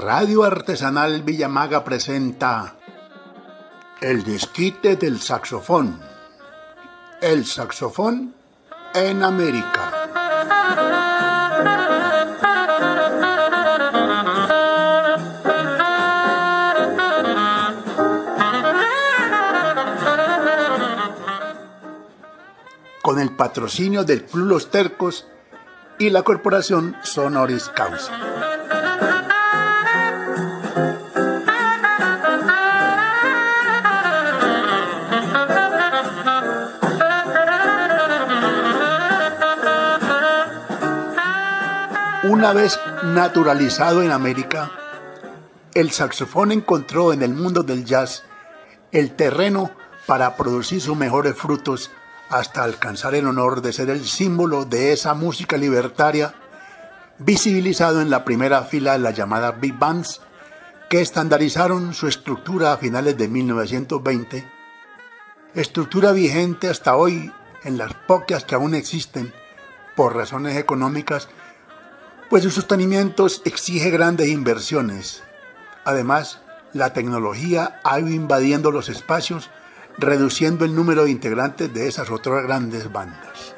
Radio Artesanal Villamaga presenta El desquite del saxofón. El saxofón en América. Con el patrocinio del Club Los Tercos y la corporación Sonoris Causa. Una vez naturalizado en América, el saxofón encontró en el mundo del jazz el terreno para producir sus mejores frutos hasta alcanzar el honor de ser el símbolo de esa música libertaria, visibilizado en la primera fila de las llamadas big bands, que estandarizaron su estructura a finales de 1920, estructura vigente hasta hoy en las pocas que aún existen por razones económicas, pues su sostenimiento exige grandes inversiones. Además, la tecnología ha ido invadiendo los espacios, reduciendo el número de integrantes de esas otras grandes bandas.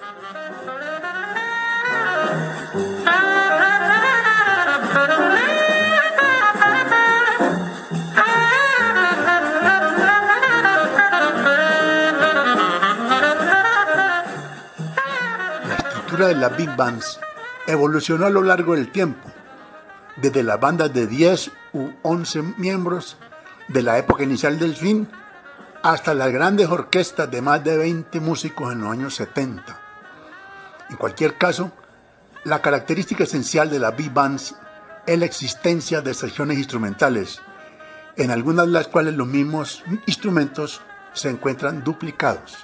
La estructura de las big bands evolucionó a lo largo del tiempo, desde las bandas de 10 u 11 miembros de la época inicial del swing hasta las grandes orquestas de más de 20 músicos en los años 70. En cualquier caso, la característica esencial de las big bands es la existencia de secciones instrumentales, en algunas de las cuales los mismos instrumentos se encuentran duplicados.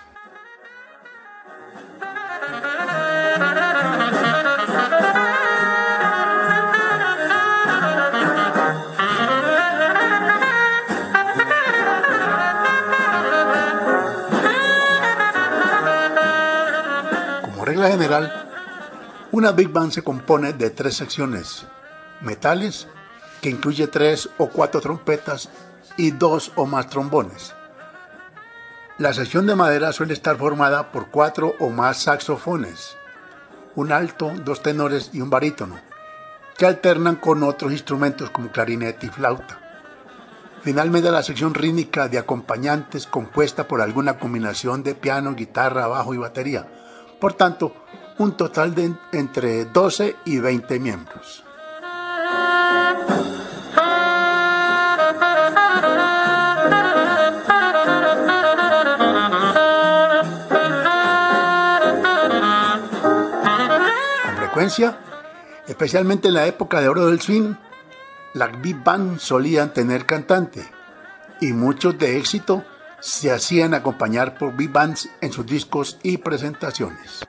Regla general, una big band se compone de 3 secciones: metales, que incluye 3 o 4 trompetas y 2 o más trombones. La sección de madera suele estar formada por 4 o más saxofones, un alto, 2 tenores y un barítono, que alternan con otros instrumentos como clarinete y flauta. Finalmente, la sección rítmica de acompañantes compuesta por alguna combinación de piano, guitarra, bajo y batería. Por tanto, un total de entre 12 y 20 miembros. Con frecuencia, especialmente en la época de oro del swing, las big band solían tener cantante, y muchos de éxito se hacían acompañar por big bands en sus discos y presentaciones.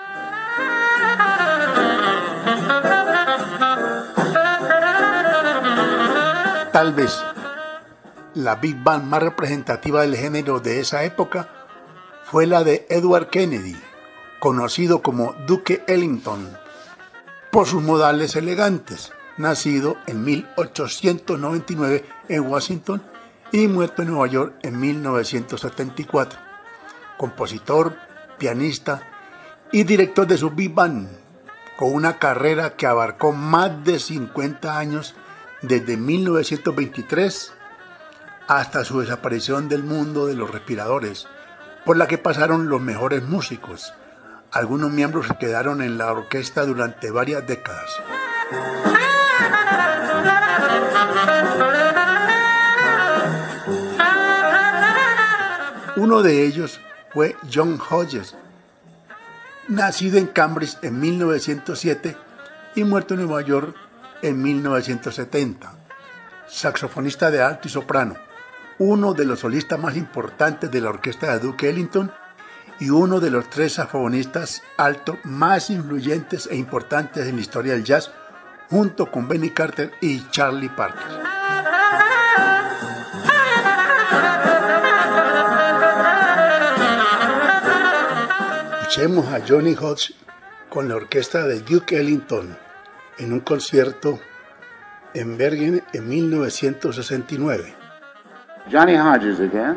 Tal vez la big band más representativa del género de esa época fue la de Edward Kennedy, conocido como Duke Ellington, por sus modales elegantes, nacido en 1899 en Washington y muerto en Nueva York en 1974, compositor, pianista y director de su big band, con una carrera que abarcó más de 50 años desde 1923 hasta su desaparición del mundo de los respiradores, por la que pasaron los mejores músicos. Algunos miembros se quedaron en la orquesta durante varias décadas. Uno de ellos fue John Hodges, nacido en Cambridge en 1907 y muerto en Nueva York en 1970, saxofonista de alto y soprano, uno de los solistas más importantes de la orquesta de Duke Ellington y uno de los 3 saxofonistas alto más influyentes e importantes en la historia del jazz, junto con Benny Carter y Charlie Parker. Escuchemos a Johnny Hodges con la orquesta de Duke Ellington en un concierto en Bergen en 1969. Johnny Hodges again.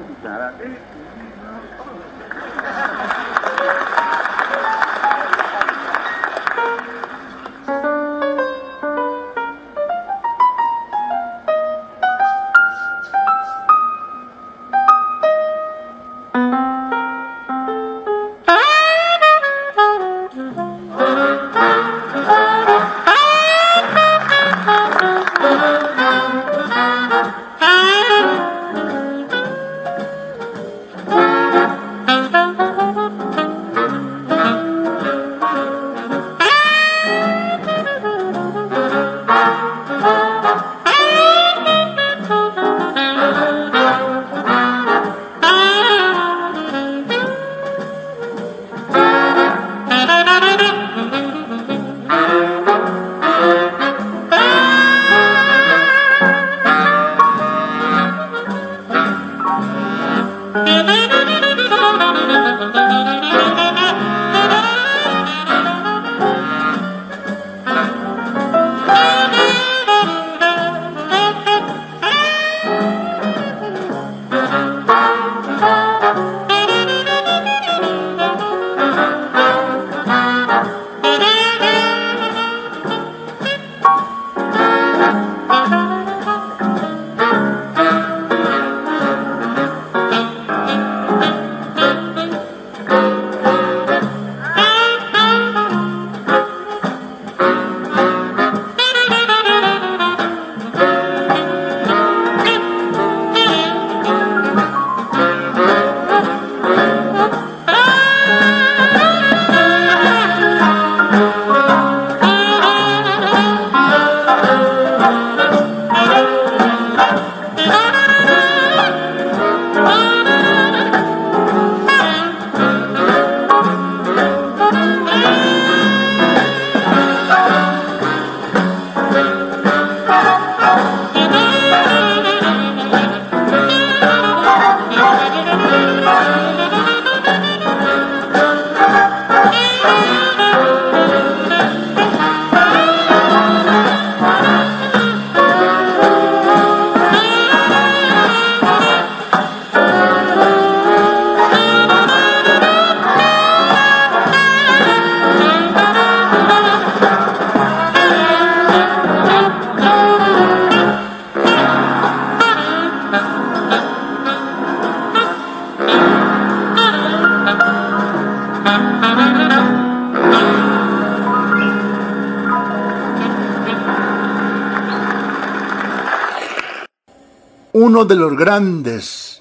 Uno de los grandes,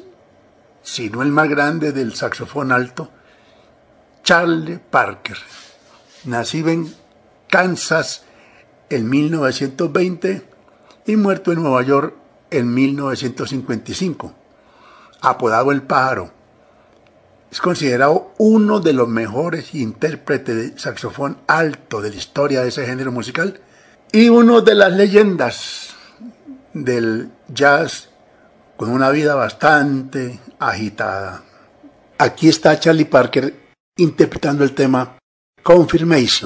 si no el más grande del saxofón alto, Charlie Parker, nacido en Kansas en 1920 y muerto en Nueva York en 1955, apodado El Pájaro. Es considerado uno de los mejores intérpretes de saxofón alto de la historia de ese género musical y uno de las leyendas del jazz con una vida bastante agitada. Aquí está Charlie Parker interpretando el tema Confirmation.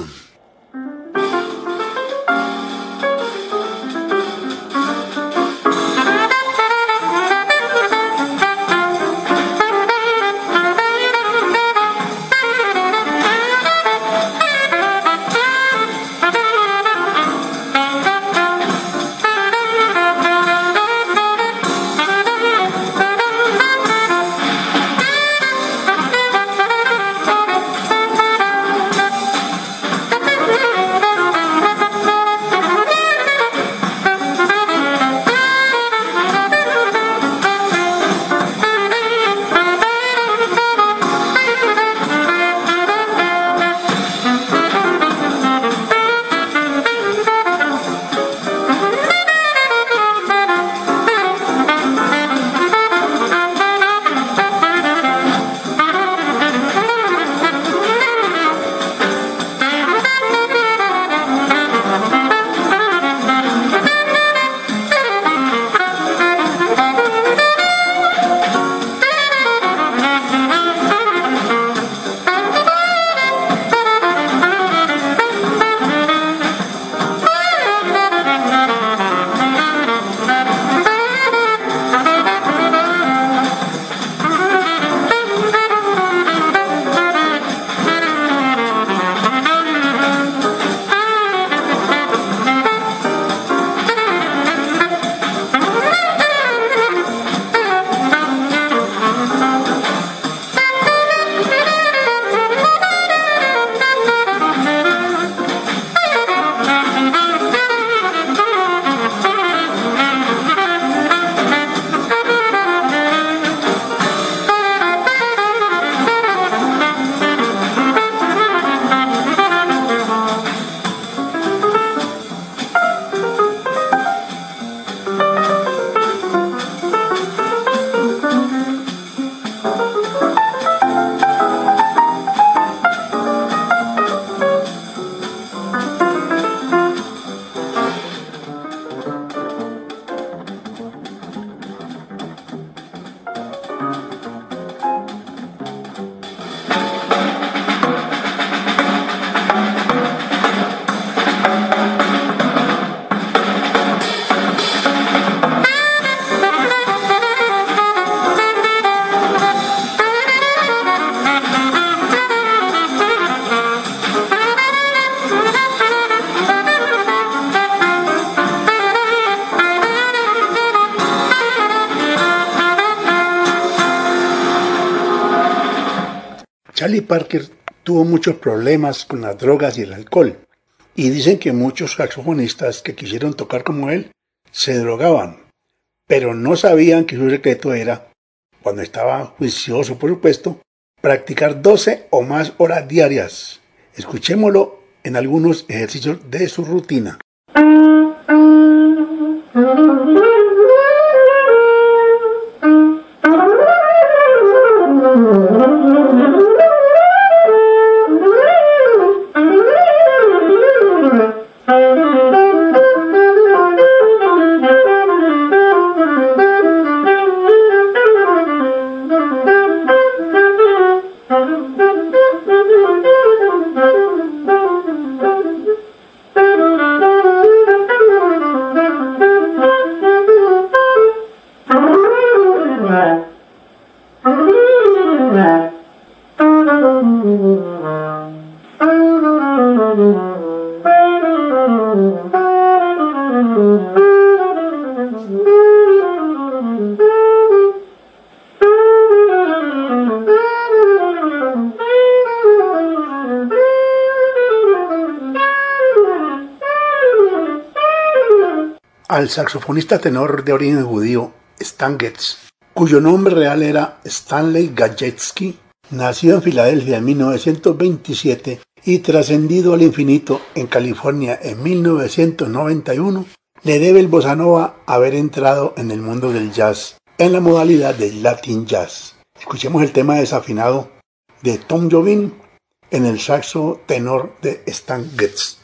Charlie Parker tuvo muchos problemas con las drogas y el alcohol, y dicen que muchos saxofonistas que quisieron tocar como él se drogaban, pero no sabían que su secreto era, cuando estaba juicioso por supuesto, practicar 12 o más horas diarias. Escuchémoslo en algunos ejercicios de su rutina. Al saxofonista tenor de origen judío Stan Getz, cuyo nombre real era Stanley Gadetsky, nacido en Filadelfia en 1927 y trascendido al infinito en California en 1991, le debe el bossa nova haber entrado en el mundo del jazz, en la modalidad del Latin Jazz. Escuchemos el tema desafinado de Tom Jobim en el saxo tenor de Stan Getz.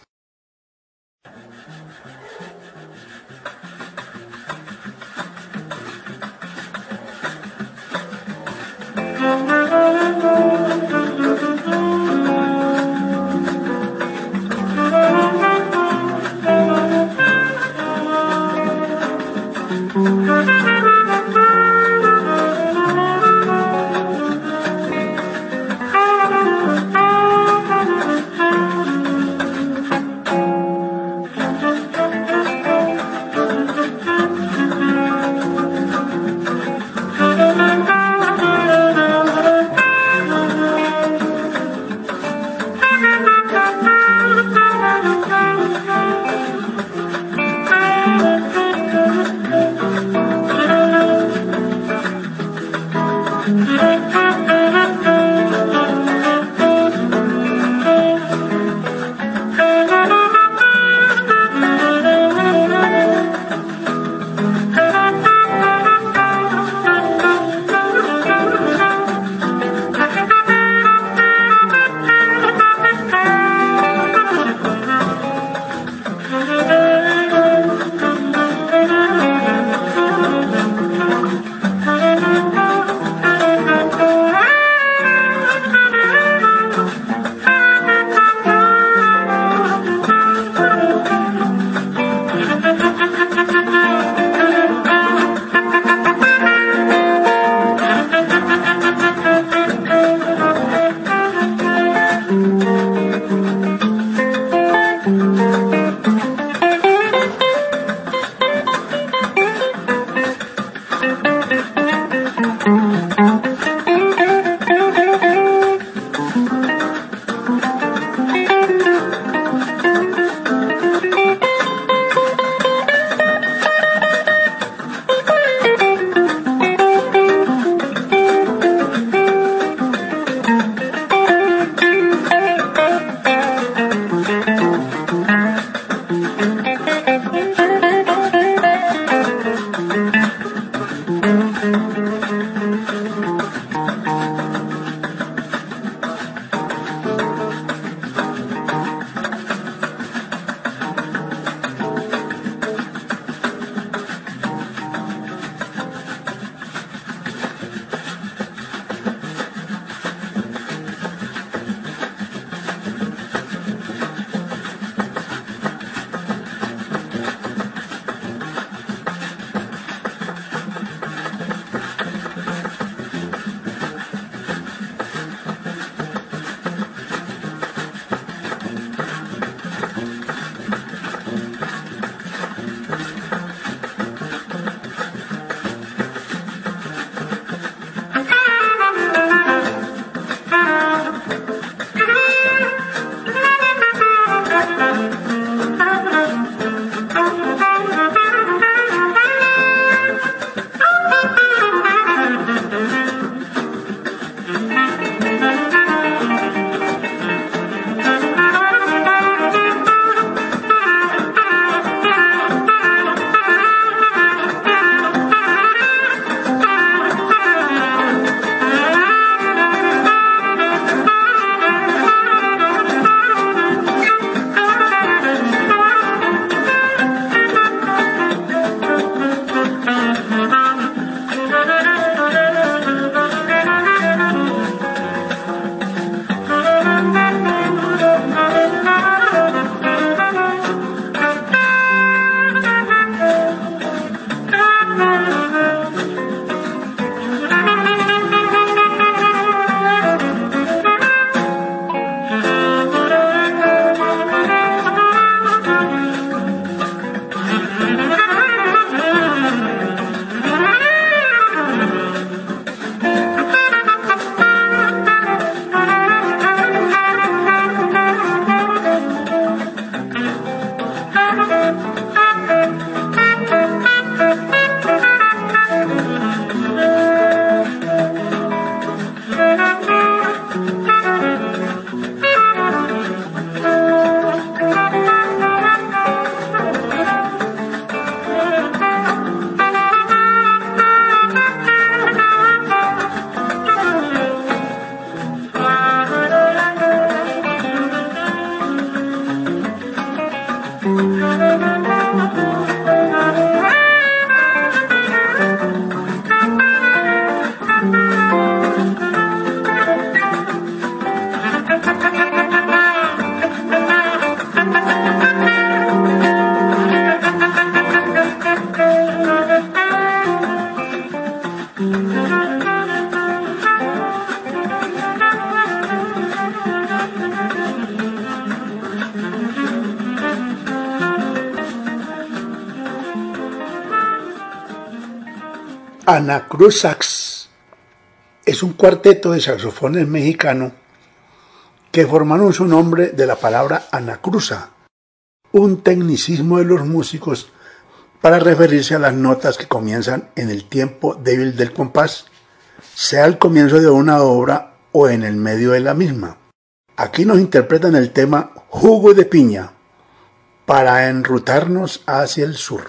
Anacruzax es un cuarteto de saxofones mexicano que formaron su nombre de la palabra anacruza, un tecnicismo de los músicos para referirse a las notas que comienzan en el tiempo débil del compás, sea al comienzo de una obra o en el medio de la misma. Aquí nos interpretan el tema Jugo de Piña para enrutarnos hacia el sur.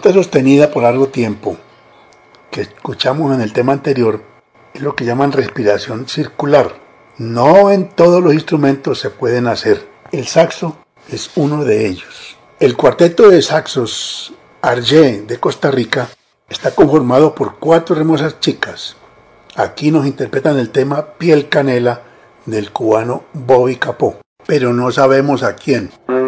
nota sostenida por largo tiempo, que escuchamos en el tema anterior, es lo que llaman respiración circular. No en todos los instrumentos se pueden hacer. El saxo es uno de ellos. El cuarteto de saxos Arjé de Costa Rica está conformado por 4 hermosas chicas. Aquí nos interpretan el tema Piel Canela del cubano Bobby Capó, pero no sabemos a quién.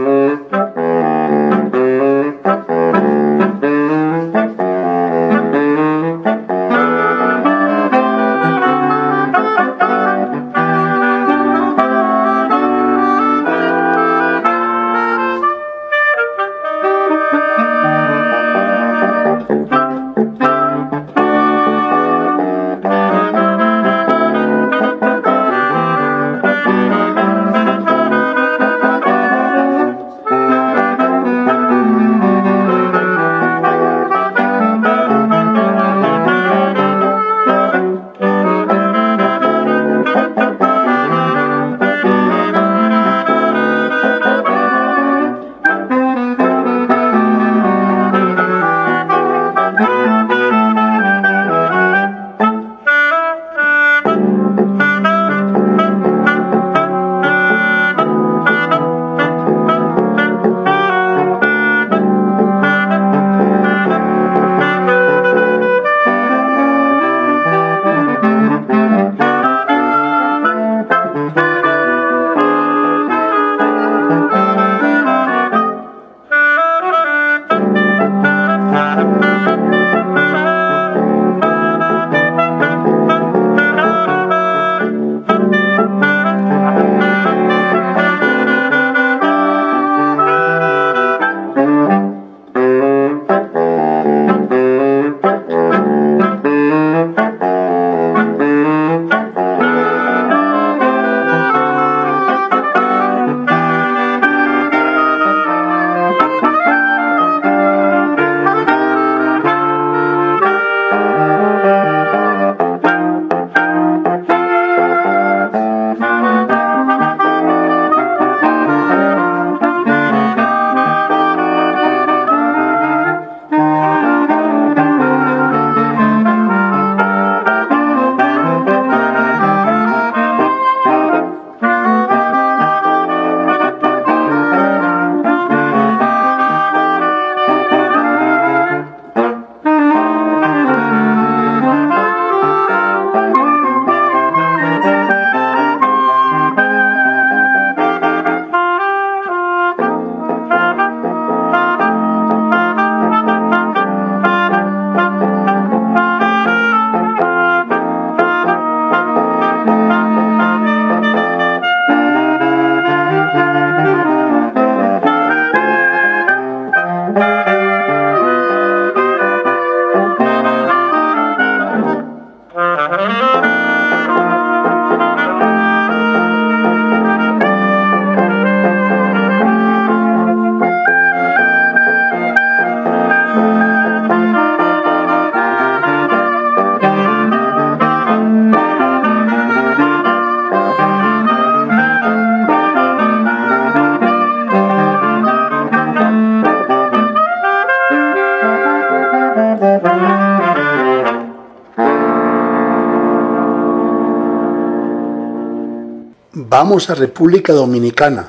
Vamos a República Dominicana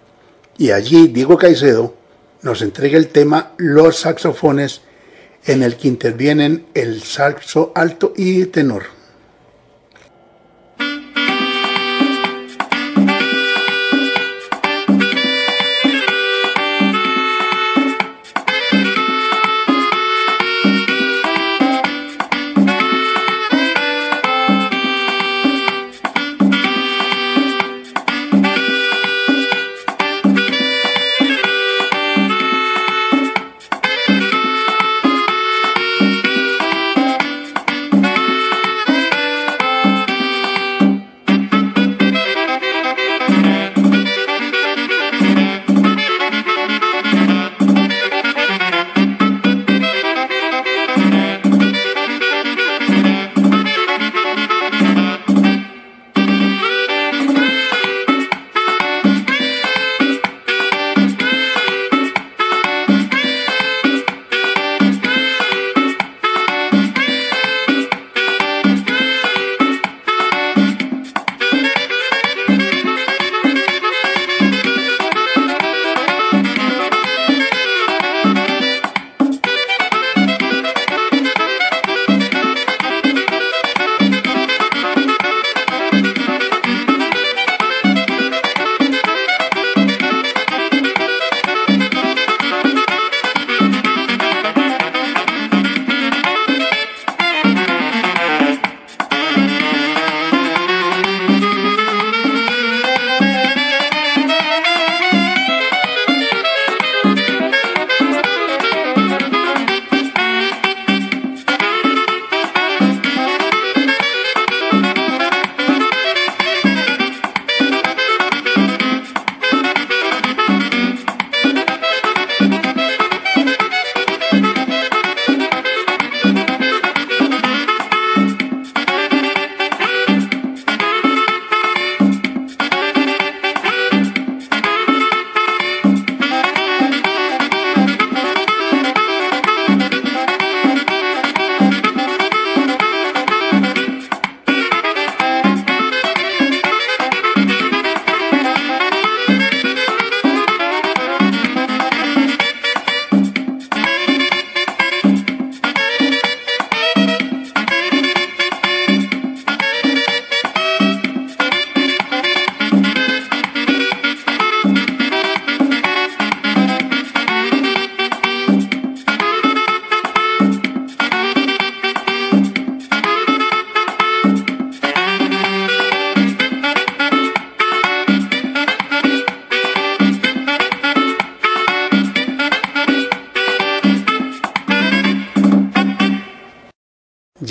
y allí Diego Caicedo nos entrega el tema Los saxofones, en el que intervienen el saxo alto y tenor.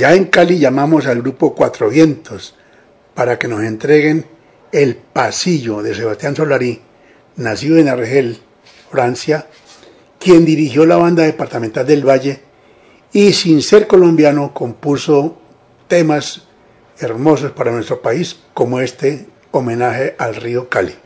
Ya en Cali llamamos al grupo Cuatro Vientos para que nos entreguen El Pasillo de Sebastián Solari, nacido en Argel, Francia, quien dirigió la banda departamental del Valle y sin ser colombiano compuso temas hermosos para nuestro país como este homenaje al río Cali.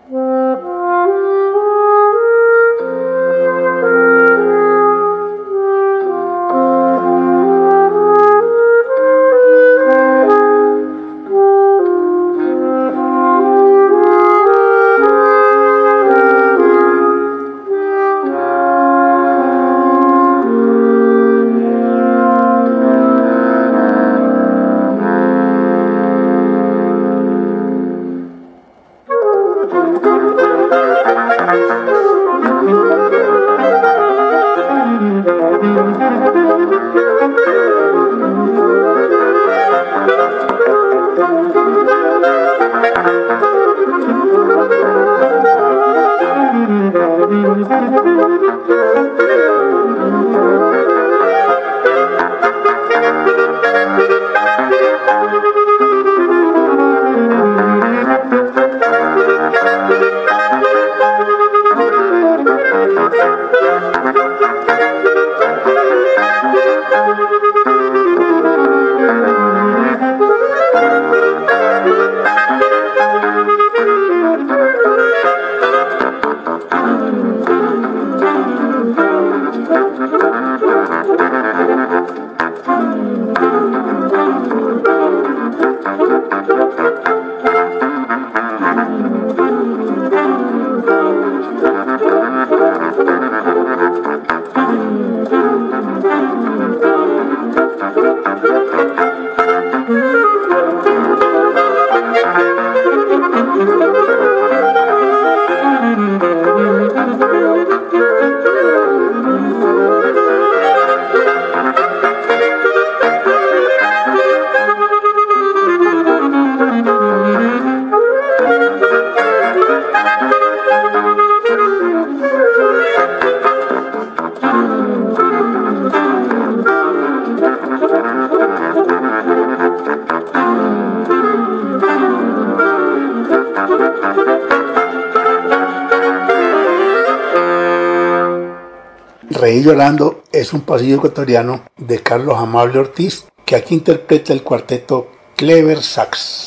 Reír llorando es un pasillo ecuatoriano de Carlos Amable Ortiz, que aquí interpreta el cuarteto Clever Sax.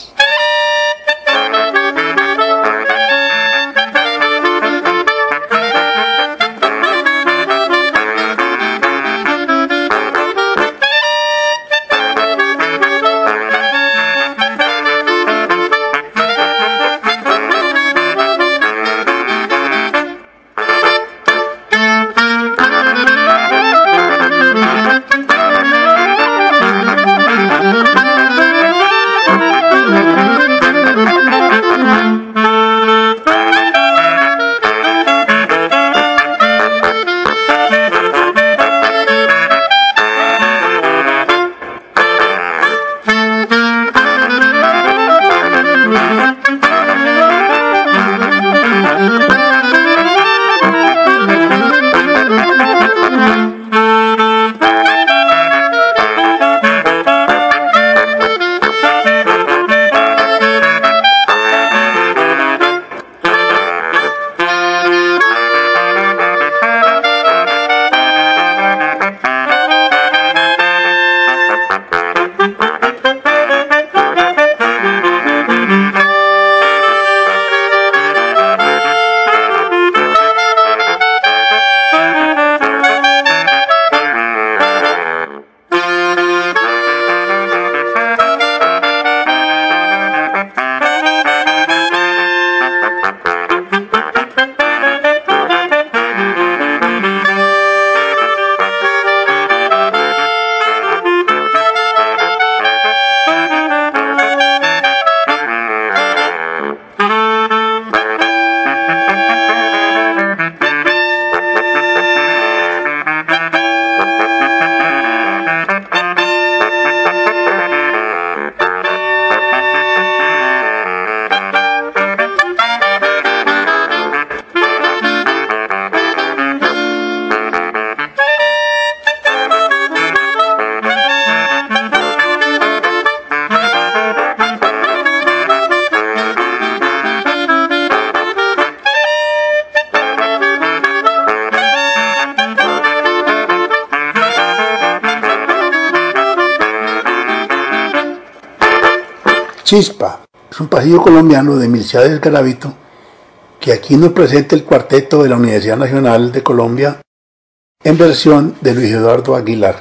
Chispa es un pasillo colombiano de Milciades Garavito que aquí nos presenta el cuarteto de la Universidad Nacional de Colombia en versión de Luis Eduardo Aguilar.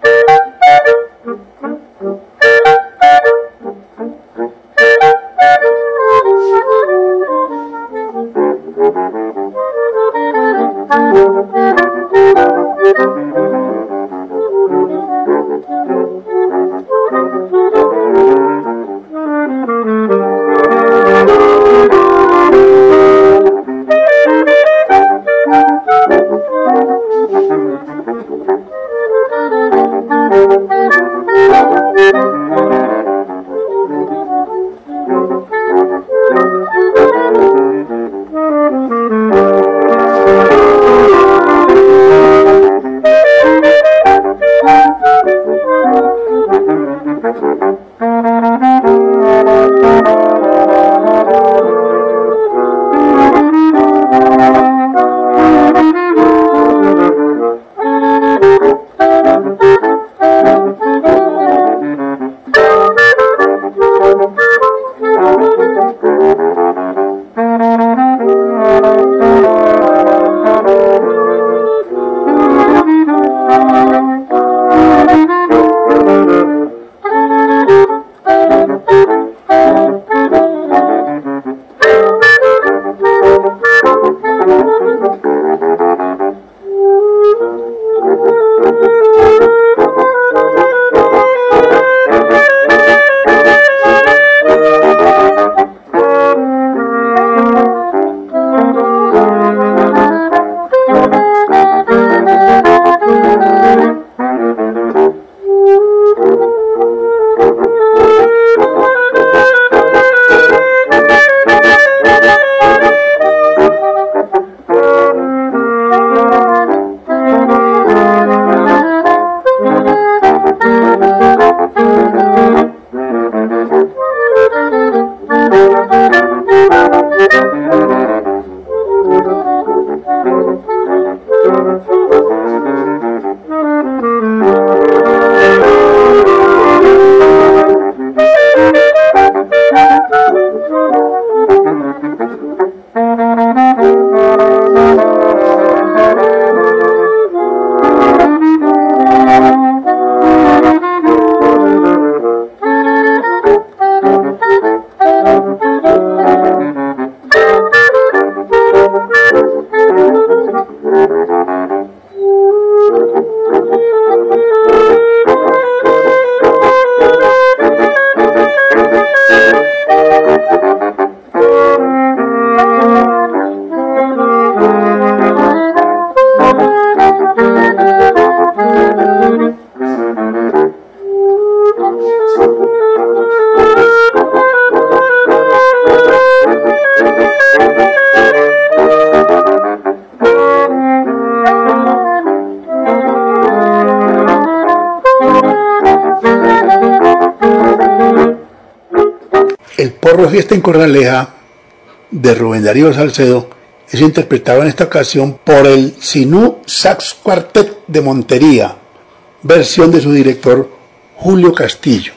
El porro Fiesta en Corraleja de Rubén Darío Salcedo es interpretado en esta ocasión por el Sinú Sax Quartet de Montería, versión de su director Julio Castillo.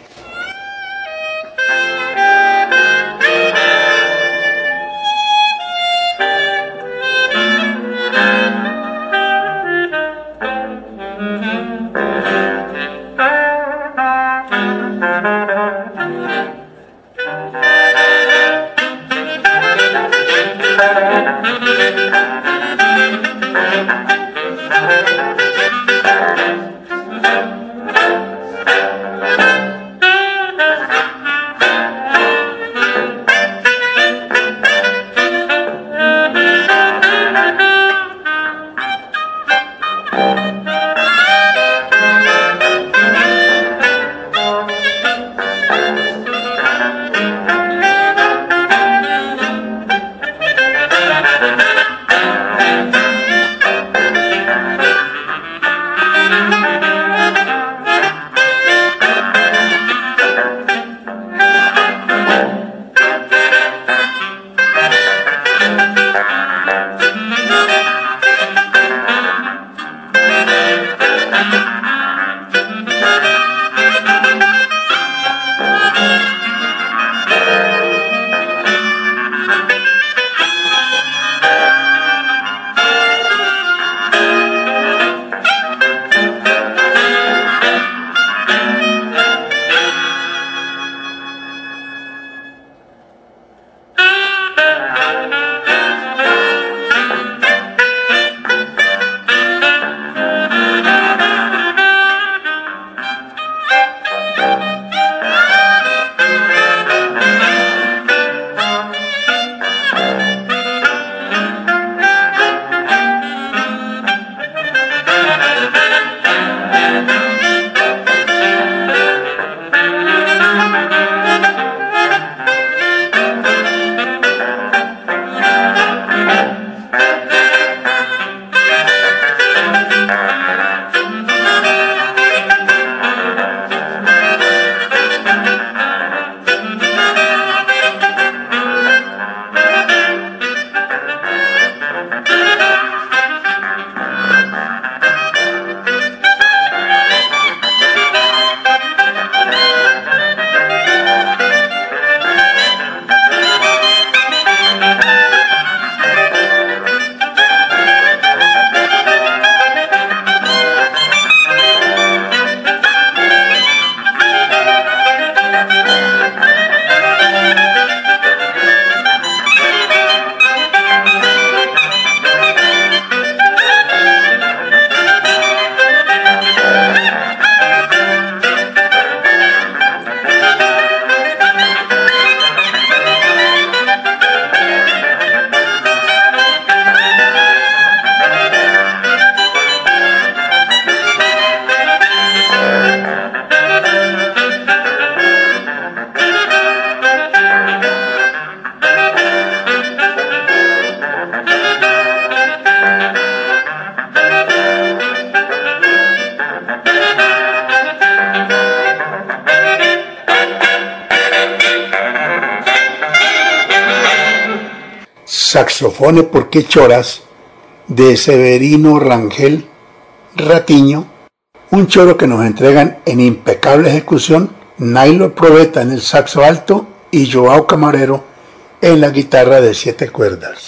Saxofone porque choras de Severino Rangel Ratiño, un choro que nos entregan en impecable ejecución Nailo Probeta en el saxo alto y Joao Camarero en la guitarra de 7 cuerdas.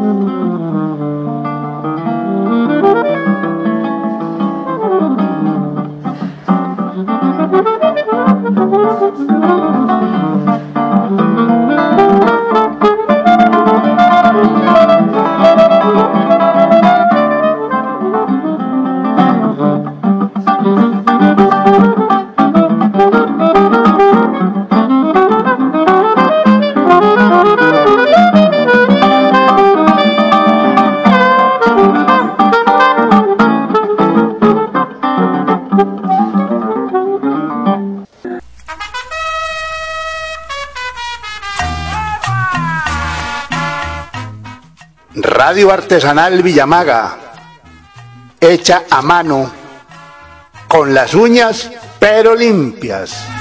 Radio artesanal Villamaga, hecha a mano, con las uñas pero limpias.